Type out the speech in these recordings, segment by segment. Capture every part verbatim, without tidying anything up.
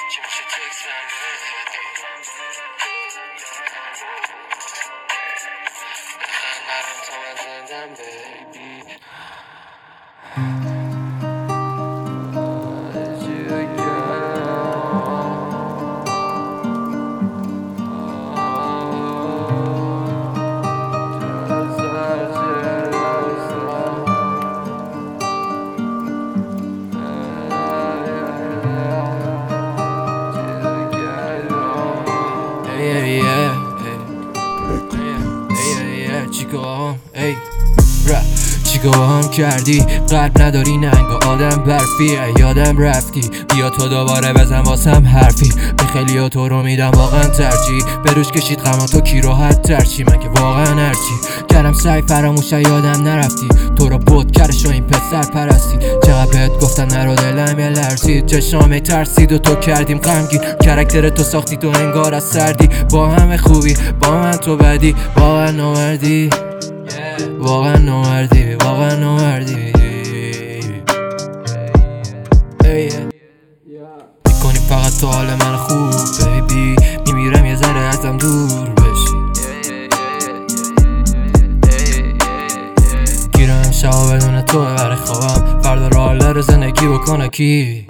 چی میشه تکسم بخندم تا من زندم بیبی Yeah, yeah, yeah, چیکار ای را چیکار هم کردی قلب نداری ننگا آدم برفی یادم رفتی بیا تو دوباره بزن واسم حرفی به خیلی ها تو رو میدم واقعا ترجیح به روش کشید غم تو کی راحت ترچی من که واقعا هرچی کردم سعی فراموش یادم نرفتی تو رو بود کرش و این پسر پرستی چقدر بهت گفتم نرو دلم یه لرزید چشامه ترسید و تو کردیم غمگین کرکتر تو ساختی تو انگار از سردی با همه خوبی با من تو بدی واقعا نوردی واقعا نوردی واقعا نوردی میکنی فقط تو حال من خوب بیبی میمیرم یه ذره ازم دور بشی گیرم شبا بدون تو برای خوابم فردا راه رو زندگی بکنه کی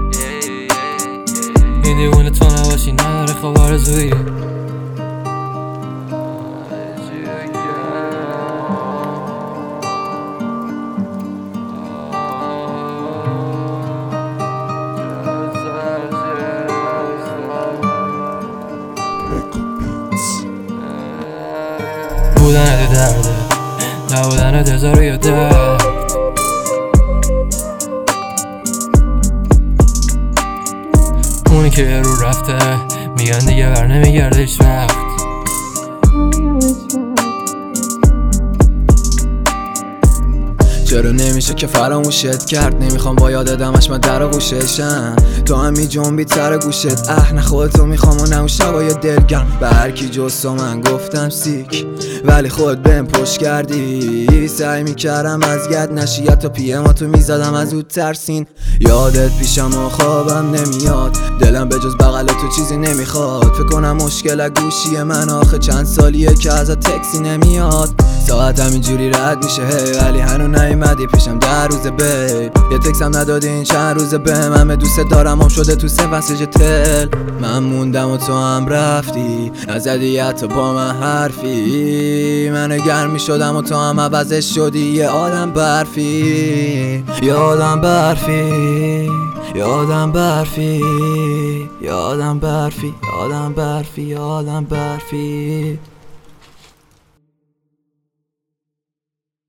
این دیوونه تو نباشی نداره خواب آرزویی بودنت درده نبودنت هزار یه درد اونی که رو رفته میگن دیگه بر نمیگرده هیچ وقت چرا نمیشه که فراموشت کرد نمیخوام با یاد دمش من در آغوششم تو هم می جنبی سر گوشت اه نه خودتو میخوام و نه اون شبای دلگرم به هرکی جز تو من گفتم سیک ولی خود بهم پشت کردی سعی میکردم از ید نشی تا پیماتو میزدم از اون ترسین یادت پیشم و خوابم نمیاد دلم به جز بغل تو چیزی نمیخواد فکر کنم مشکل گوشی من آخه چند سالیه که ازت تکسی نمیاد ساعت همینجوری رد میشه هی ولی هنو نیومدی پیشم در روزه بیب یه تکسم ندادی این چند روزه بهم همه دوست دارم هم شده تو سه مسیج تل من موندم و تو هم رفتی نزدی حتی با من حرفی من گرمی شدم و تو هم عوضش شدی یه آدم برفی یه آدم برفی یه آدم برفی یه آدم برفی یه آدم برفی یه آدم برفی